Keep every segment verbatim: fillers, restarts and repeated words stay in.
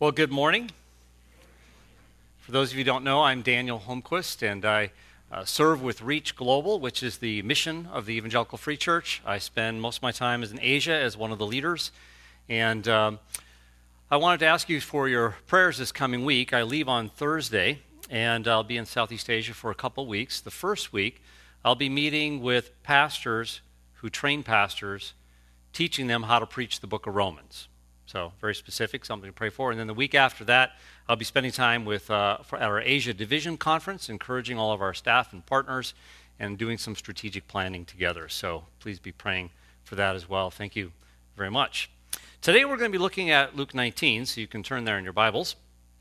Well, good morning. For those of you who don't know, I'm Daniel Holmquist, and I uh, serve with Reach Global, which is the mission of the Evangelical Free Church. I spend most of my time as in Asia as one of the leaders, and um, I wanted to ask you for your prayers this coming week. I leave on Thursday, and I'll be in Southeast Asia for a couple weeks. The first week, I'll be meeting with pastors who train pastors, teaching them how to preach the book of Romans. So very specific, something to pray for. And then the week after that, I'll be spending time with uh, for our Asia Division Conference, encouraging all of our staff and partners and doing some strategic planning together. So please be praying for that as well. Thank you very much. Today we're going to be looking at Luke nineteen, so you can turn there in your Bibles.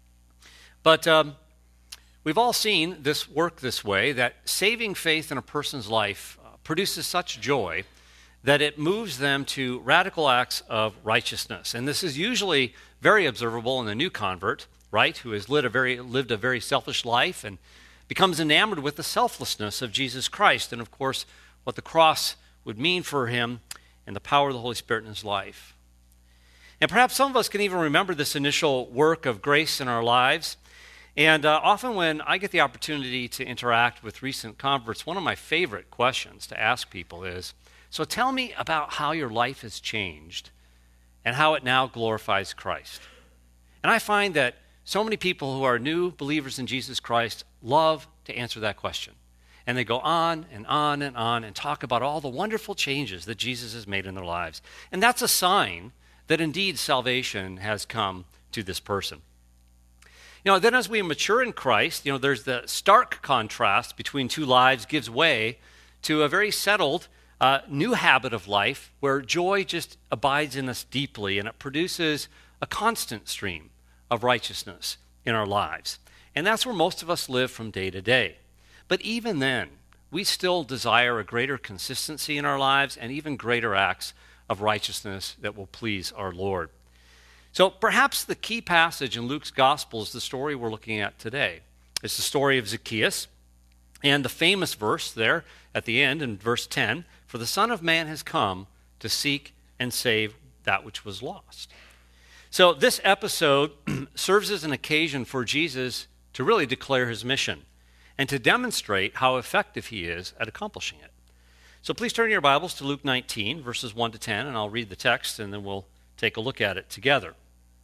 But um, we've all seen this work this way, that saving faith in a person's life uh, produces such joy that it moves them to radical acts of righteousness. And this is usually very observable in the new convert, right, who has lived a very, lived a very selfish life and becomes enamored with the selflessness of Jesus Christ and, of course, what the cross would mean for him and the power of the Holy Spirit in his life. And perhaps some of us can even remember this initial work of grace in our lives. And uh, often when I get the opportunity to interact with recent converts, one of my favorite questions to ask people is, so tell me about how your life has changed and how it now glorifies Christ. And I find that so many people who are new believers in Jesus Christ love to answer that question. And they go on and on and on and talk about all the wonderful changes that Jesus has made in their lives. And that's a sign that indeed salvation has come to this person. You know, then as we mature in Christ, you know, there's the stark contrast between two lives gives way to a very settled Uh, new habit of life where joy just abides in us deeply, and it produces a constant stream of righteousness in our lives. And that's where most of us live from day to day. But even then, we still desire a greater consistency in our lives and even greater acts of righteousness that will please our Lord. So perhaps the key passage in Luke's gospel is the story we're looking at today. It's the story of Zacchaeus, and the famous verse there at the end in verse ten, "For the Son of Man has come to seek and save that which was lost." So this episode serves as an occasion for Jesus to really declare his mission and to demonstrate how effective he is at accomplishing it. So please turn your Bibles to Luke nineteen, verses one to ten, and I'll read the text and then we'll take a look at it together.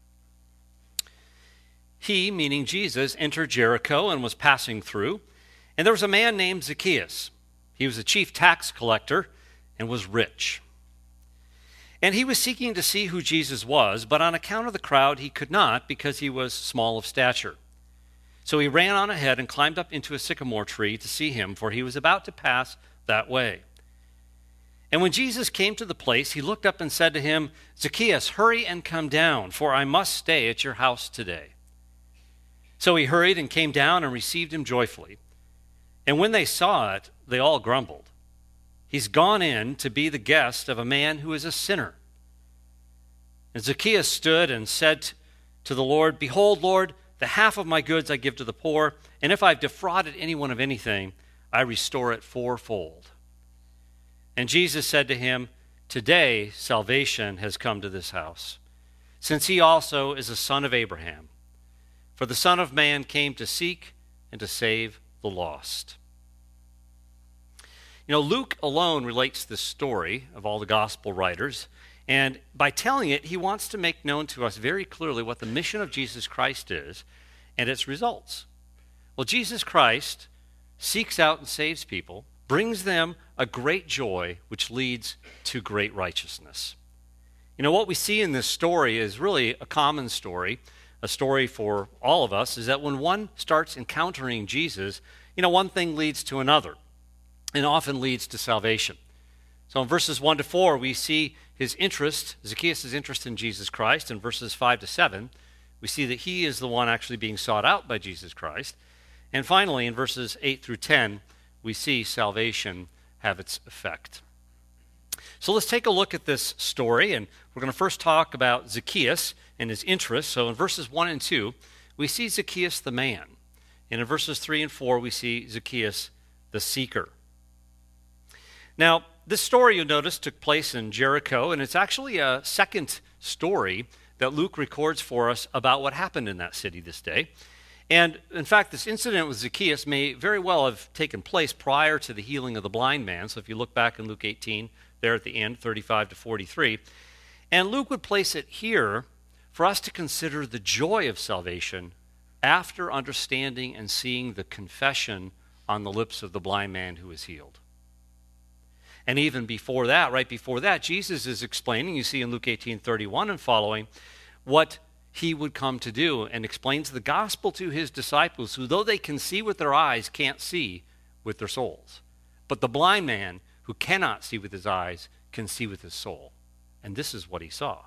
He, meaning Jesus, entered Jericho and was passing through, and there was a man named Zacchaeus. He was a chief tax collector and was rich. And he was seeking to see who Jesus was, but on account of the crowd he could not, because he was small of stature. So he ran on ahead and climbed up into a sycamore tree to see him, for he was about to pass that way. And when Jesus came to the place, he looked up and said to him, "Zacchaeus, hurry and come down, for I must stay at your house today." So he hurried and came down and received him joyfully. And when they saw it, they all grumbled. "He's gone in to be the guest of a man who is a sinner." And Zacchaeus stood and said to the Lord, "Behold, Lord, the half of my goods I give to the poor, and if I've defrauded anyone of anything, I restore it fourfold." And Jesus said to him, "Today salvation has come to this house, since he also is a son of Abraham. For the Son of Man came to seek and to save the lost." You know, Luke alone relates this story of all the gospel writers, and by telling it, he wants to make known to us very clearly what the mission of Jesus Christ is and its results. Well, Jesus Christ seeks out and saves people, brings them a great joy, which leads to great righteousness. You know, what we see in this story is really a common story, a story for all of us, is that when one starts encountering Jesus, you know, one thing leads to another, and often leads to salvation. So in verses one to four, we see his interest, Zacchaeus' interest in Jesus Christ. In verses five to seven, we see that he is the one actually being sought out by Jesus Christ. And finally, in verses eight through ten, we see salvation have its effect. So let's take a look at this story, and we're going to first talk about Zacchaeus and his interest. So in verses one and two, we see Zacchaeus the man. And in verses three and four, we see Zacchaeus the seeker. Now, this story, you'll notice, took place in Jericho, and it's actually a second story that Luke records for us about what happened in that city this day. And in fact, this incident with Zacchaeus may very well have taken place prior to the healing of the blind man. So if you look back in Luke eighteen, there at the end, thirty-five to forty-three, and Luke would place it here for us to consider the joy of salvation after understanding and seeing the confession on the lips of the blind man who was healed. And even before that, right before that, Jesus is explaining, you see in Luke eighteen thirty-one and following, what he would come to do, and explains the gospel to his disciples, who though they can see with their eyes, can't see with their souls. But the blind man who cannot see with his eyes can see with his soul. And this is what he saw.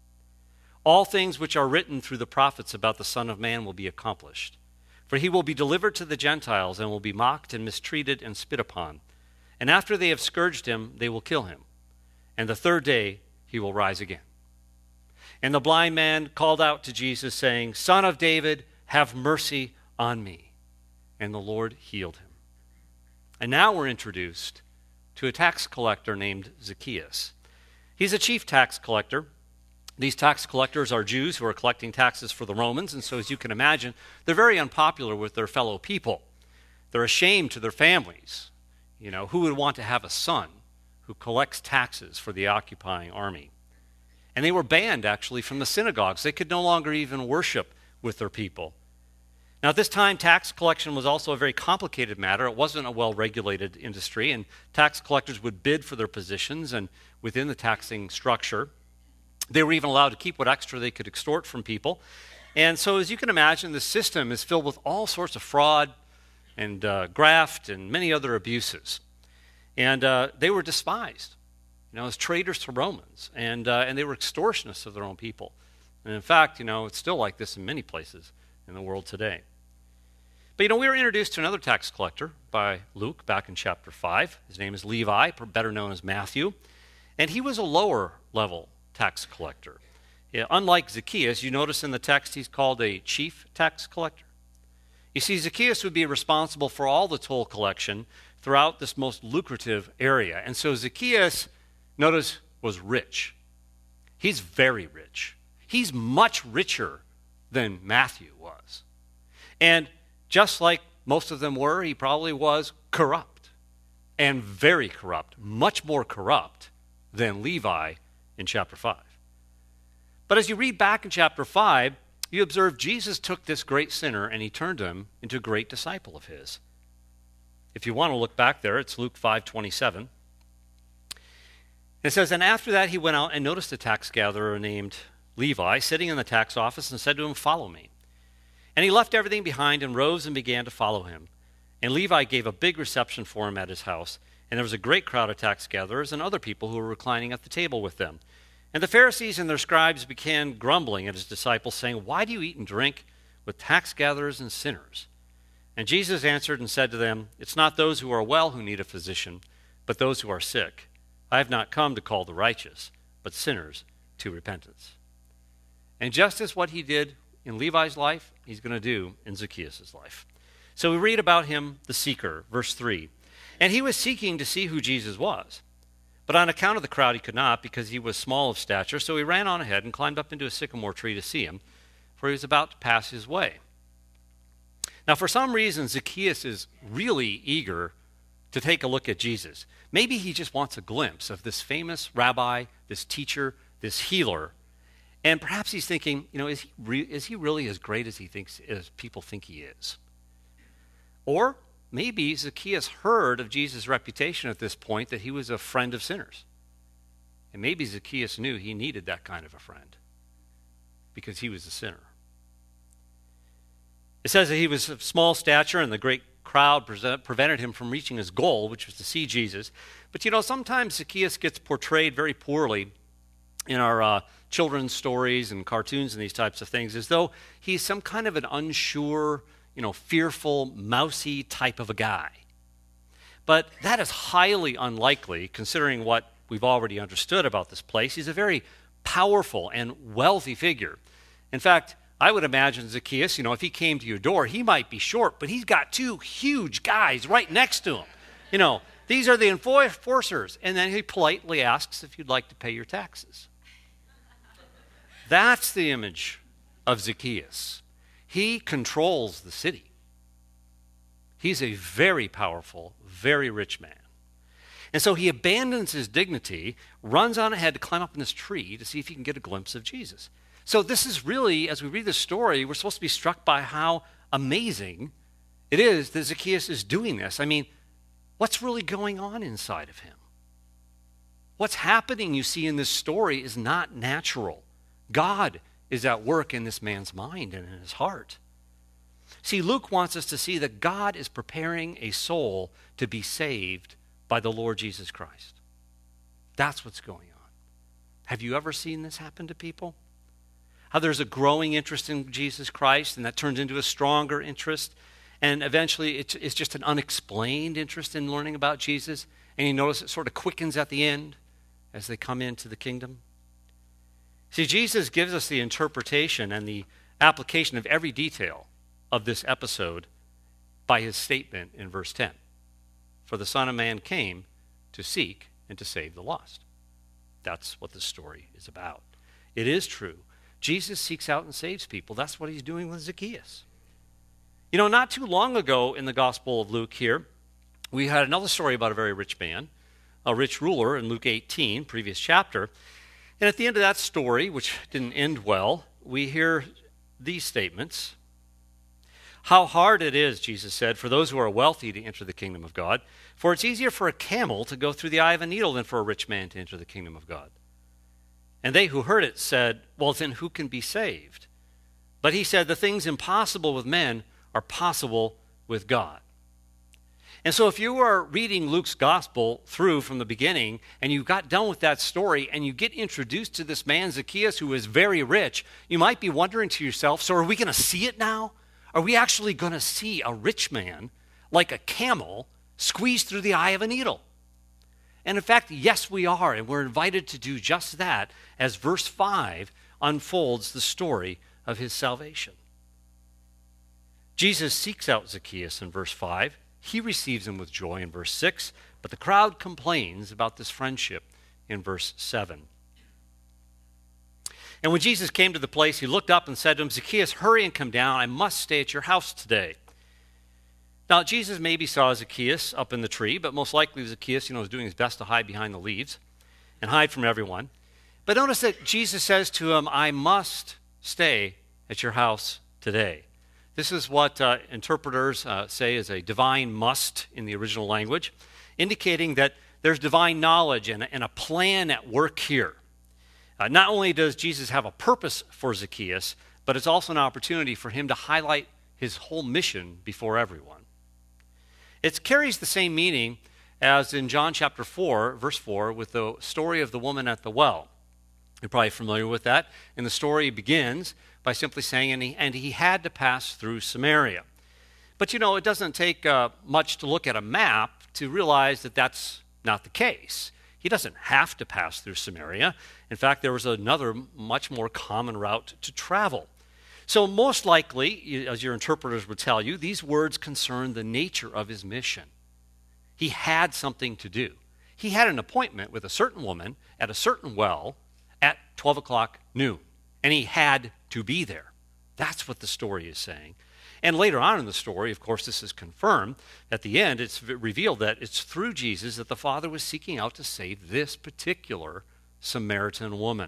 All things which are written through the prophets about the Son of Man will be accomplished. For he will be delivered to the Gentiles, and will be mocked and mistreated and spit upon. And after they have scourged him, they will kill him. And the third day he will rise again. And the blind man called out to Jesus, saying, Son of David, have mercy on me. And the Lord healed him. And now we're introduced to a tax collector named Zacchaeus. He's a chief tax collector. These tax collectors are Jews who are collecting taxes for the Romans, and so as you can imagine, they're very unpopular with their fellow people. They're ashamed to their families. You know, who would want to have a son who collects taxes for the occupying army? And they were banned, actually, from the synagogues. They could no longer even worship with their people. Now, at this time, tax collection was also a very complicated matter. It wasn't a well-regulated industry, and tax collectors would bid for their positions and within the taxing structure. They were even allowed to keep what extra they could extort from people. And so, as you can imagine, the system is filled with all sorts of fraud and uh, graft and many other abuses. And uh, they were despised, you know, as traitors to Romans, and uh, and they were extortionists of their own people. And in fact, you know, it's still like this in many places in the world today. But, you know, we were introduced to another tax collector by Luke back in chapter five. His name is Levi, better known as Matthew. And he was a lower level tax collector. Yeah, unlike Zacchaeus, you notice in the text he's called a chief tax collector. You see, Zacchaeus would be responsible for all the toll collection throughout this most lucrative area. And so Zacchaeus, notice, was rich. He's very rich. He's much richer than Matthew was. And just like most of them were, he probably was corrupt, and very corrupt, much more corrupt than Levi in chapter five. But as you read back in chapter five, you observe Jesus took this great sinner and he turned him into a great disciple of his. If you want to look back there, it's Luke five twenty-seven. It says, And after that he went out and noticed a tax gatherer named Levi sitting in the tax office and said to him, Follow me. And he left everything behind and rose and began to follow him. And Levi gave a big reception for him at his house. And there was a great crowd of tax gatherers and other people who were reclining at the table with them. And the Pharisees and their scribes began grumbling at his disciples, saying, Why do you eat and drink with tax gatherers and sinners? And Jesus answered and said to them, It's not those who are well who need a physician, but those who are sick. I have not come to call the righteous, but sinners to repentance. And just as what he did in Levi's life, he's going to do in Zacchaeus' life. So we read about him, the seeker, verse three. And he was seeking to see who Jesus was. But on account of the crowd, he could not, because he was small of stature. So he ran on ahead and climbed up into a sycamore tree to see him, for he was about to pass his way. Now, for some reason, Zacchaeus is really eager to take a look at Jesus. Maybe he just wants a glimpse of this famous rabbi, this teacher, this healer. And perhaps he's thinking, you know, is he, re- is he really as great as he thinks, as people think he is? Or maybe Zacchaeus heard of Jesus' reputation at this point, that he was a friend of sinners. And maybe Zacchaeus knew he needed that kind of a friend because he was a sinner. It says that he was of small stature and the great crowd pre- prevented him from reaching his goal, which was to see Jesus. But you know, sometimes Zacchaeus gets portrayed very poorly in our uh, children's stories and cartoons and these types of things, as though he's some kind of an unsure, you know, fearful, mousy type of a guy. But that is highly unlikely, considering what we've already understood about this place. He's a very powerful and wealthy figure. In fact, I would imagine Zacchaeus, you know, if he came to your door, he might be short, but he's got two huge guys right next to him. You know, these are the enforcers. And then he politely asks if you'd like to pay your taxes. That's the image of Zacchaeus. He controls the city. He's a very powerful, very rich man. And so he abandons his dignity, runs on ahead to climb up in this tree to see if he can get a glimpse of Jesus. So this is really, as we read this story, we're supposed to be struck by how amazing it is that Zacchaeus is doing this. I mean, what's really going on inside of him? What's happening, you see, in this story is not natural. God is at work in this man's mind and in his heart. See, Luke wants us to see that God is preparing a soul to be saved by the Lord Jesus Christ. That's what's going on. Have you ever seen this happen to people? How there's a growing interest in Jesus Christ, and that turns into a stronger interest, and eventually it's, it's just an unexplained interest in learning about Jesus, and you notice it sort of quickens at the end as they come into the kingdom. See, Jesus gives us the interpretation and the application of every detail of this episode by his statement in verse ten. For the Son of Man came to seek and to save the lost. That's what the story is about. It is true. Jesus seeks out and saves people. That's what he's doing with Zacchaeus. You know, not too long ago in the Gospel of Luke here, we had another story about a very rich man, a rich ruler in Luke eighteen, previous chapter. And at the end of that story, which didn't end well, we hear these statements. How hard it is, Jesus said, for those who are wealthy to enter the kingdom of God. For it's easier for a camel to go through the eye of a needle than for a rich man to enter the kingdom of God. And they who heard it said, well, then who can be saved? But he said, the things impossible with men are possible with God. And so if you are reading Luke's gospel through from the beginning, and you got done with that story, and you get introduced to this man, Zacchaeus, who is very rich, you might be wondering to yourself, so are we going to see it now? Are we actually going to see a rich man, like a camel, squeeze through the eye of a needle? And in fact, yes, we are, and we're invited to do just that as verse five unfolds the story of his salvation. Jesus seeks out Zacchaeus in verse five. He receives him with joy in verse six, but the crowd complains about this friendship in verse seven. And when Jesus came to the place, he looked up and said to him, Zacchaeus, hurry and come down. I must stay at your house today. Now, Jesus maybe saw Zacchaeus up in the tree, but most likely Zacchaeus, you know, was doing his best to hide behind the leaves and hide from everyone. But notice that Jesus says to him, I must stay at your house today. This is what uh, interpreters uh, say is a divine must in the original language, indicating that there's divine knowledge and, and a plan at work here. Uh, not only does Jesus have a purpose for Zacchaeus, but it's also an opportunity for him to highlight his whole mission before everyone. It carries the same meaning as in John chapter four, verse four, with the story of the woman at the well. You're probably familiar with that. And the story begins by simply saying, and he, and he had to pass through Samaria. But you know, it doesn't take uh, much to look at a map to realize that that's not the case. He doesn't have to pass through Samaria. In fact, there was another much more common route to travel. So most likely, as your interpreters would tell you, these words concern the nature of his mission. He had something to do. He had an appointment with a certain woman at a certain well at twelve o'clock noon, and he had to be there. That's what the story is saying. And later on in the story, of course, this is confirmed. At the end, it's revealed that it's through Jesus that the Father was seeking out to save this particular Samaritan woman.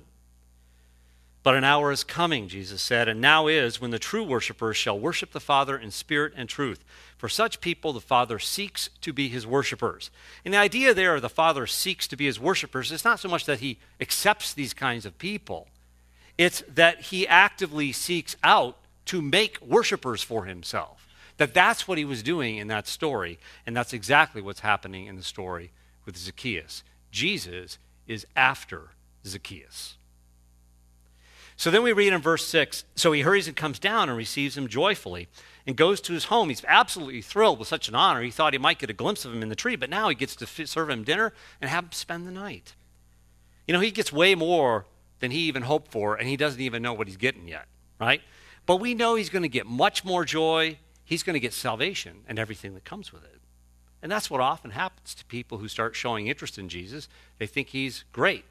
But an hour is coming, Jesus said, and now is when the true worshipers shall worship the Father in spirit and truth. For such people, the Father seeks to be his worshipers. And the idea there of the Father seeks to be his worshipers is not so much that he accepts these kinds of people. It's that he actively seeks out to make worshipers for himself. That that's what he was doing in that story, and that's exactly what's happening in the story with Zacchaeus. Jesus is after Zacchaeus. So then we read in verse six, so he hurries and comes down and receives him joyfully and goes to his home. He's absolutely thrilled with such an honor. He thought he might get a glimpse of him in the tree, but now he gets to f- serve him dinner and have him spend the night. You know, he gets way more than he even hoped for, and he doesn't even know what he's getting yet, right? But we know he's going to get much more joy. He's going to get salvation and everything that comes with it. And that's what often happens to people who start showing interest in Jesus. They think he's great.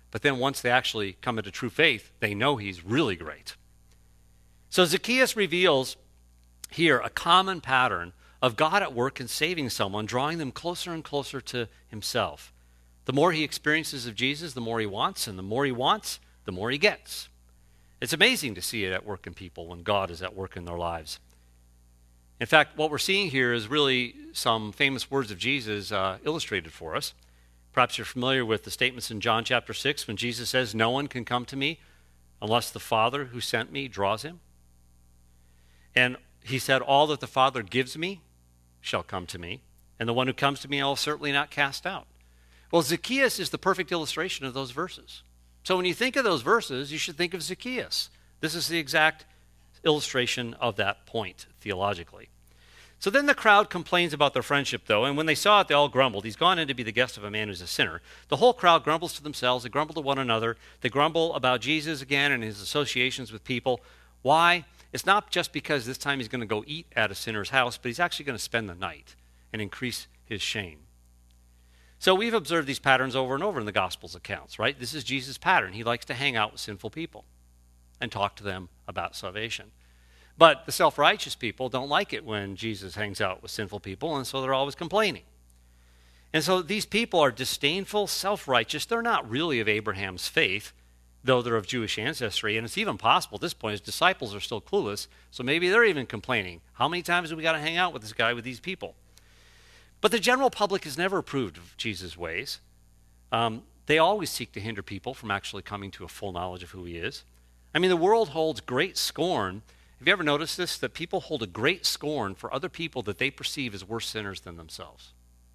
But then once they actually come into true faith, they know he's really great. So Zacchaeus reveals here a common pattern of God at work in saving someone, drawing them closer and closer to himself. The more he experiences of Jesus, the more he wants, and the more he wants, the more he gets. It's amazing to see it at work in people when God is at work in their lives. In fact, what we're seeing here is really some famous words of Jesus uh, illustrated for us. Perhaps you're familiar with the statements in John chapter six when Jesus says, "No one can come to me unless the Father who sent me draws him." And he said, "All that the Father gives me shall come to me, and the one who comes to me I will certainly not cast out." Well, Zacchaeus is the perfect illustration of those verses. So when you think of those verses, you should think of Zacchaeus. This is the exact illustration of that point theologically. So then the crowd complains about their friendship, though, and when they saw it, they all grumbled. He's gone in to be the guest of a man who's a sinner. The whole crowd grumbles to themselves. They grumble to one another. They grumble about Jesus again and his associations with people. Why? It's not just because this time he's going to go eat at a sinner's house, but he's actually going to spend the night and increase his shame. So we've observed these patterns over and over in the Gospels accounts, right? This is Jesus' pattern. He likes to hang out with sinful people and talk to them about salvation. But the self-righteous people don't like it when Jesus hangs out with sinful people, and so they're always complaining. And so these people are disdainful, self-righteous. They're not really of Abraham's faith, though they're of Jewish ancestry. And it's even possible at this point his disciples are still clueless, so maybe they're even complaining. How many times do we got to hang out with this guy, with these people? But the general public has never approved of Jesus' ways. Um, they always seek to hinder people from actually coming to a full knowledge of who he is. I mean, the world holds great scorn. Have you ever noticed this? That people hold a great scorn for other people that they perceive as worse sinners than themselves.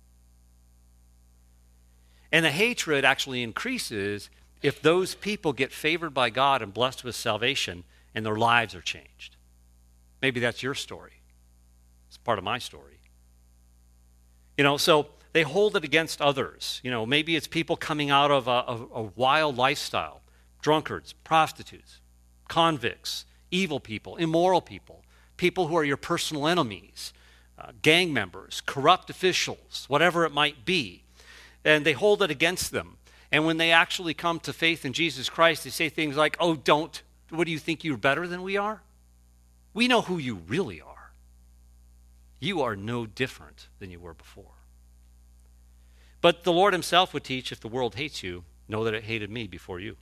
And the hatred actually increases if those people get favored by God and blessed with salvation and their lives are changed. Maybe that's your story. It's part of my story. You know, so they hold it against others. You know, maybe it's people coming out of a, a, a wild lifestyle, drunkards, prostitutes, convicts, evil people, immoral people, people who are your personal enemies, uh, gang members, corrupt officials, whatever it might be. And they hold it against them. And when they actually come to faith in Jesus Christ, they say things like, "Oh, don't, what do you think you're better than we are? We know who you really are. You are no different than you were before." But the Lord himself would teach, if the world hates you, know that it hated me before you.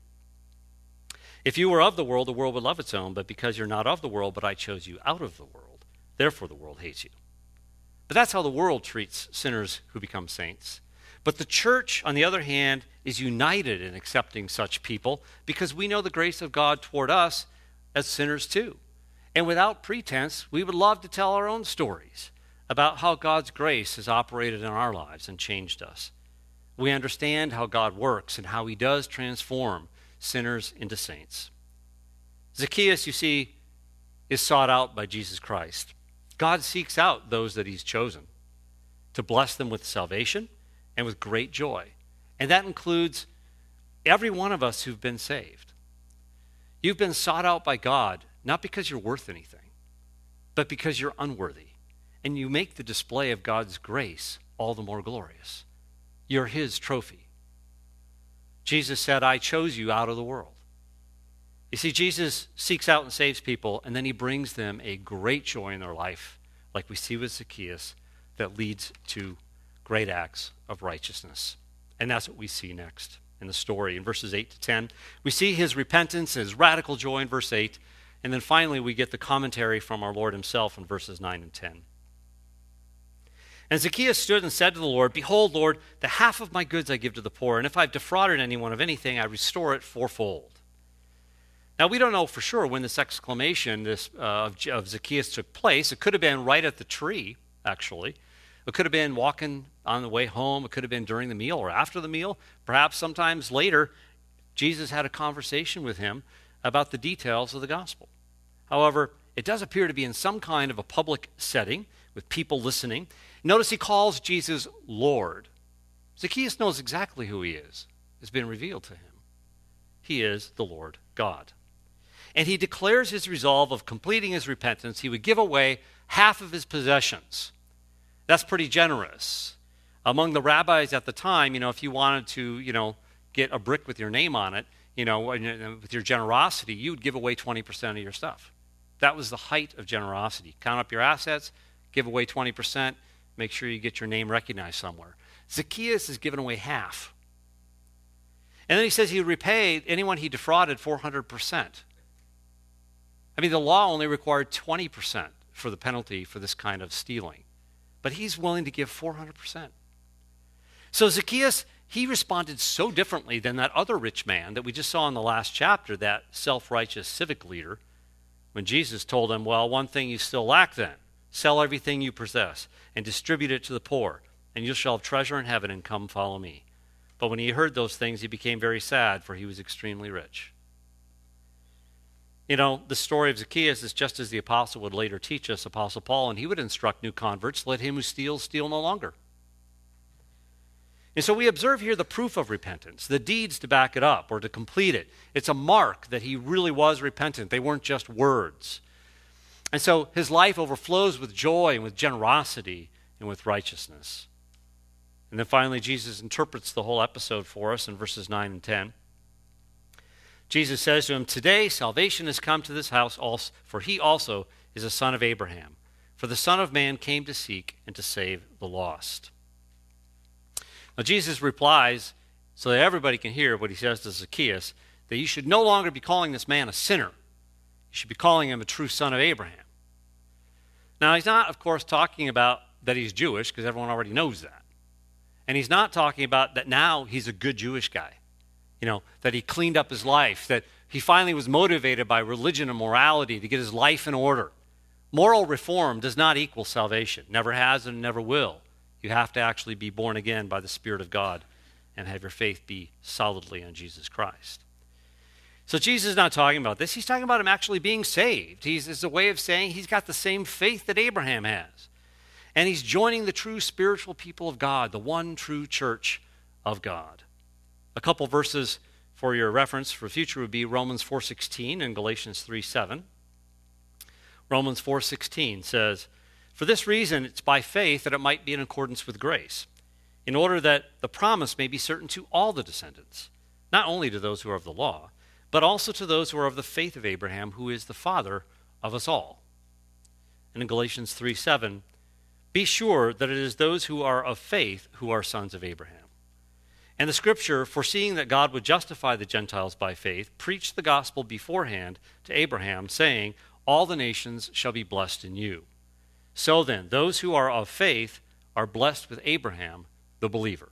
If you were of the world, the world would love its own, but because you're not of the world, but I chose you out of the world, therefore the world hates you. But that's how the world treats sinners who become saints. But the church, on the other hand, is united in accepting such people because we know the grace of God toward us as sinners too. And without pretense, we would love to tell our own stories about how God's grace has operated in our lives and changed us. We understand how God works and how he does transform sinners into saints. Zacchaeus, you see, is sought out by Jesus Christ. God seeks out those that he's chosen to bless them with salvation and with great joy. And that includes every one of us who've been saved. You've been sought out by God not because you're worth anything, but because you're unworthy. And you make the display of God's grace all the more glorious. You're his trophy. Jesus said, "I chose you out of the world." You see, Jesus seeks out and saves people, and then he brings them a great joy in their life, like we see with Zacchaeus, that leads to great acts of righteousness. And that's what we see next in the story. In verses eight to ten, we see his repentance, his radical joy in verse eight, and then finally we get the commentary from our Lord himself in verses nine and ten. And Zacchaeus stood and said to the Lord, "Behold, Lord, the half of my goods I give to the poor, and if I've defrauded anyone of anything, I restore it fourfold." Now, we don't know for sure when this exclamation this, uh, of, of Zacchaeus took place. It could have been right at the tree, actually. It could have been walking on the way home. It could have been during the meal or after the meal. Perhaps sometimes later, Jesus had a conversation with him about the details of the gospel. However, it does appear to be in some kind of a public setting with people listening. Notice he calls Jesus Lord. Zacchaeus knows exactly who he is. It's been revealed to him. He is the Lord God. And he declares his resolve of completing his repentance. He would give away half of his possessions. That's pretty generous. Among the rabbis at the time, you know, if you wanted to, you know, get a brick with your name on it, you know, with your generosity, you would give away twenty percent of your stuff. That was the height of generosity. Count up your assets, give away twenty percent, make sure you get your name recognized somewhere. Zacchaeus is giving away half. And then he says he would repay anyone he defrauded four hundred percent. I mean, the law only required twenty percent for the penalty for this kind of stealing. But he's willing to give four hundred percent. So Zacchaeus, he responded so differently than that other rich man that we just saw in the last chapter, that self-righteous civic leader, when Jesus told him, well, one thing you still lack then. Sell everything you possess and distribute it to the poor, and you shall have treasure in heaven, and come follow me. But when he heard those things, he became very sad, for he was extremely rich. You know, the story of Zacchaeus is just as the apostle would later teach us, Apostle Paul, and he would instruct new converts, let him who steals steal no longer. And so we observe here the proof of repentance, the deeds to back it up or to complete it. It's a mark that he really was repentant. They weren't just words. And so his life overflows with joy and with generosity and with righteousness. And then finally, Jesus interprets the whole episode for us in verses nine and ten. Jesus says to him, today salvation has come to this house, also, for he also is a son of Abraham. For the Son of Man came to seek and to save the lost. Now Jesus replies, so that everybody can hear what he says to Zacchaeus, that you should no longer be calling this man a sinner. You should be calling him a true son of Abraham. Now he's not, of course, talking about that he's Jewish, because everyone already knows that. And he's not talking about that now he's a good Jewish guy. You know, that he cleaned up his life, that he finally was motivated by religion and morality to get his life in order. Moral reform does not equal salvation. Never has and never will. You have to actually be born again by the Spirit of God and have your faith be solidly on Jesus Christ. So Jesus is not talking about this. He's talking about him actually being saved. He's, it's a way of saying he's got the same faith that Abraham has. And he's joining the true spiritual people of God, the one true church of God. A couple verses for your reference for future would be Romans four sixteen and Galatians three seven. Romans four sixteen says, for this reason it's by faith that it might be in accordance with grace, in order that the promise may be certain to all the descendants, not only to those who are of the law, but also to those who are of the faith of Abraham, who is the father of us all. And in Galatians three seven, be sure that it is those who are of faith who are sons of Abraham. And the scripture, foreseeing that God would justify the Gentiles by faith, preached the gospel beforehand to Abraham, saying, all the nations shall be blessed in you. So then, those who are of faith are blessed with Abraham, the believer.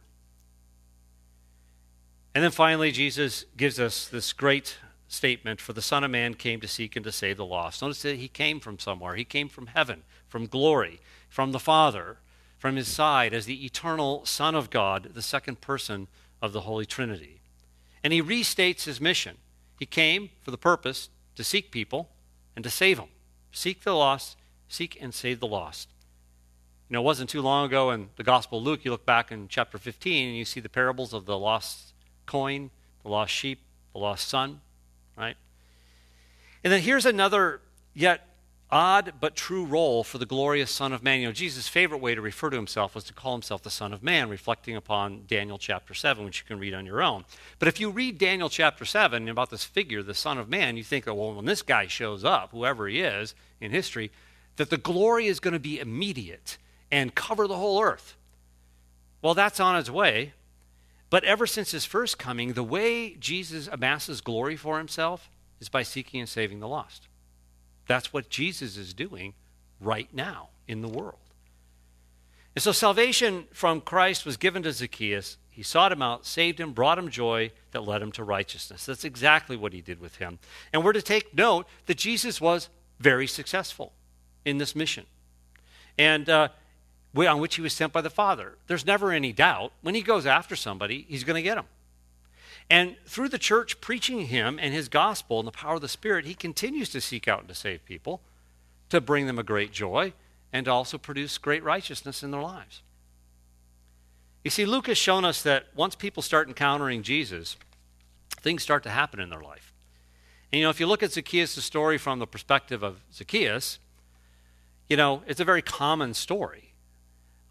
And then finally, Jesus gives us this great statement, for the Son of Man came to seek and to save the lost. Notice that he came from somewhere. He came from heaven, from glory, from the Father, from his side as the eternal Son of God, the second person of the Holy Trinity. And he restates his mission. He came for the purpose to seek people and to save them. Seek the lost, seek and save the lost. You know, it wasn't too long ago in the Gospel of Luke, you look back in chapter fifteen and you see the parables of the lost coin, the lost sheep, the lost son, right? And then here's another yet odd but true role for the glorious Son of Man. You know, Jesus' favorite way to refer to himself was to call himself the Son of Man, reflecting upon Daniel chapter seven, which you can read on your own. But if you read Daniel chapter seven about this figure, the Son of Man, you think, oh, well, when this guy shows up, whoever he is in history, that the glory is going to be immediate and cover the whole earth. Well, that's on its way. But ever since his first coming, the way Jesus amasses glory for himself is by seeking and saving the lost. That's what Jesus is doing right now in the world. And so salvation from Christ was given to Zacchaeus. He sought him out, saved him, brought him joy that led him to righteousness. That's exactly what he did with him. And we're to take note that Jesus was very successful in this mission, and uh, on which he was sent by the Father. There's never any doubt. When he goes after somebody, he's going to get them. And through the church preaching him and his gospel and the power of the Spirit, he continues to seek out and to save people, to bring them a great joy, and to also produce great righteousness in their lives. You see, Luke has shown us that once people start encountering Jesus, things start to happen in their life. And, you know, if you look at Zacchaeus' story from the perspective of Zacchaeus, you know, it's a very common story. Uh,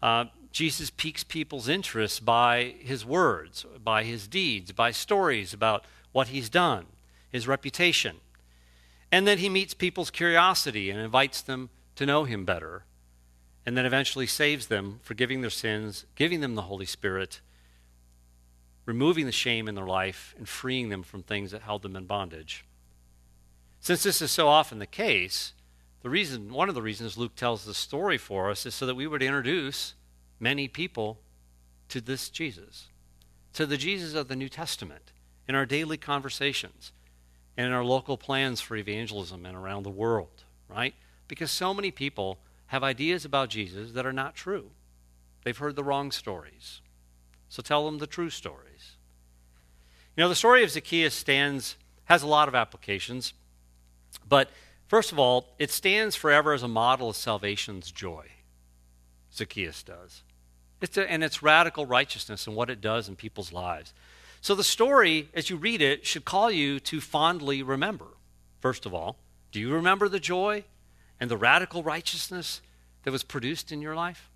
Jesus piques people's interest by his words, by his deeds, by stories about what he's done, his reputation. And then he meets people's curiosity and invites them to know him better, and then eventually saves them, forgiving their sins, giving them the Holy Spirit, removing the shame in their life, and freeing them from things that held them in bondage. Since this is so often the case, the reason, one of the reasons Luke tells the story for us is so that we would introduce many people to this Jesus, to the Jesus of the New Testament, in our daily conversations and in our local plans for evangelism and around the world, right? Because so many people have ideas about Jesus that are not true. They've heard the wrong stories. So tell them the true stories. You know, the story of Zacchaeus stands, has a lot of applications, but first of all, it stands forever as a model of salvation's joy. Zacchaeus does. It's a, and its radical righteousness and what it does in people's lives. So the story, as you read it, should call you to fondly remember. First of all, do you remember the joy and the radical righteousness that was produced in your life?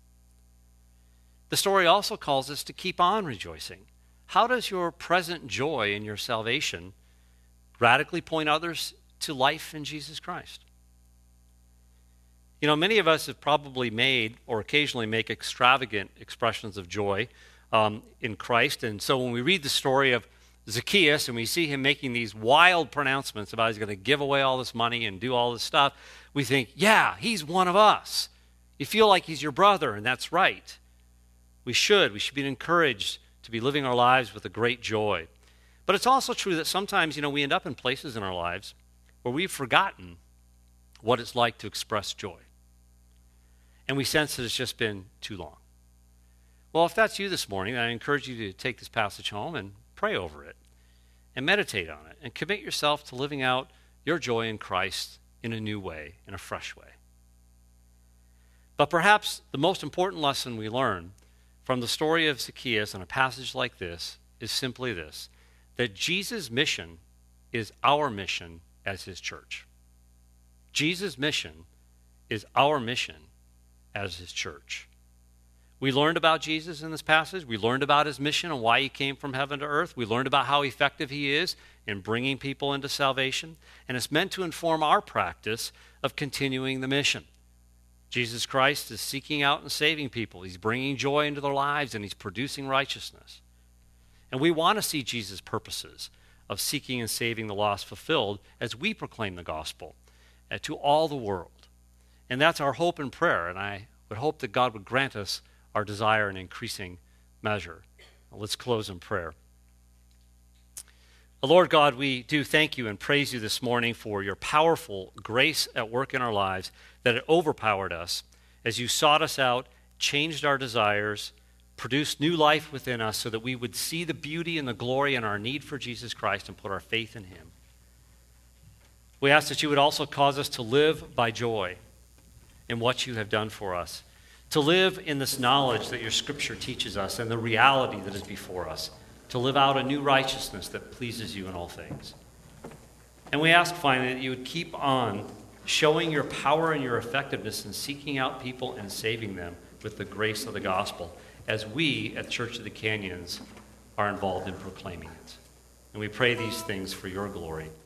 The story also calls us to keep on rejoicing. How does your present joy in your salvation radically point others to life in Jesus Christ? You know, many of us have probably made or occasionally make extravagant expressions of joy um, in Christ. And so when we read the story of Zacchaeus and we see him making these wild pronouncements about he's going to give away all this money and do all this stuff, we think, yeah, he's one of us. You feel like he's your brother, and that's right. We should. We should be encouraged to be living our lives with a great joy. But it's also true that sometimes, you know, we end up in places in our lives where we've forgotten what it's like to express joy. And we sense that it's just been too long. Well, if that's you this morning, I encourage you to take this passage home and pray over it and meditate on it and commit yourself to living out your joy in Christ in a new way, in a fresh way. But perhaps the most important lesson we learn from the story of Zacchaeus in a passage like this is simply this, that Jesus' mission is our mission as his church. Jesus' mission is our mission as his church. We learned about Jesus in this passage. We learned about his mission and why he came from heaven to earth. We learned about how effective he is in bringing people into salvation. And it's meant to inform our practice of continuing the mission. Jesus Christ is seeking out and saving people. He's bringing joy into their lives, and he's producing righteousness. And we want to see Jesus' purposes of seeking and saving the lost fulfilled as we proclaim the gospel uh, to all the world. And that's our hope and prayer, and I would hope that God would grant us our desire in increasing measure. Well, let's close in prayer. Lord God, we do thank you and praise you this morning for your powerful grace at work in our lives, that it overpowered us as you sought us out, changed our desires, produced new life within us so that we would see the beauty and the glory in our need for Jesus Christ and put our faith in him. We ask that you would also cause us to live by joy in what you have done for us, to live in this knowledge that your scripture teaches us and the reality that is before us, to live out a new righteousness that pleases you in all things. And we ask finally that you would keep on showing your power and your effectiveness in seeking out people and saving them with the grace of the gospel as we at Church of the Canyons are involved in proclaiming it. And we pray these things for your glory.